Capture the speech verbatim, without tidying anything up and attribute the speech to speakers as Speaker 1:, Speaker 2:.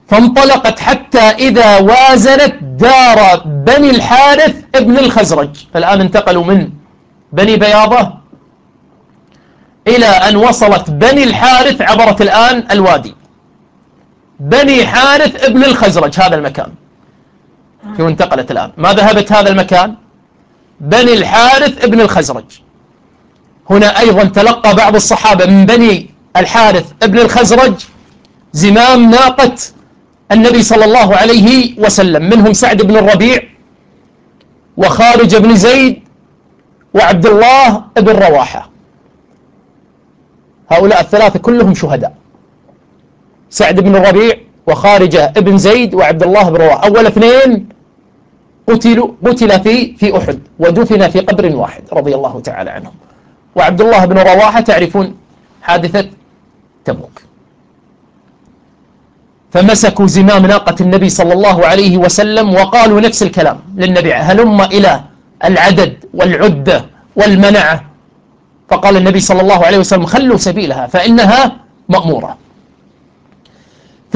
Speaker 1: فانطلقت حتى إذا وازنت دار بني الحارث ابن الخزرج. فالآن انتقلوا من بني بياضة إلى أن وصلت بني الحارث، عبرت الآن الوادي. بني حارث ابن الخزرج هذا المكان، كيف انتقلت الآن؟ ما ذهبت هذا المكان، بني الحارث ابن الخزرج. هنا أيضا تلقى بعض الصحابة من بني الحارث ابن الخزرج زمام ناقة النبي صلى الله عليه وسلم، منهم سعد بن الربيع وخارج بن زيد وعبد الله بن رواحة. هؤلاء الثلاثة كلهم شهداء، سعد بن الربيع وخارجة ابن زيد وعبد الله بن رواحة. أول اثنين قتلوا قتل في في أحد ودفن في قبر واحد رضي الله تعالى عنهم. وعبد الله بن رواحة تعرفون حادثة تبوك. فمسكوا زمام ناقة النبي صلى الله عليه وسلم وقالوا نفس الكلام للنبي: هلم إلى العدد والعدة والمنعة. فقال النبي صلى الله عليه وسلم: خلوا سبيلها فإنها مأمورة.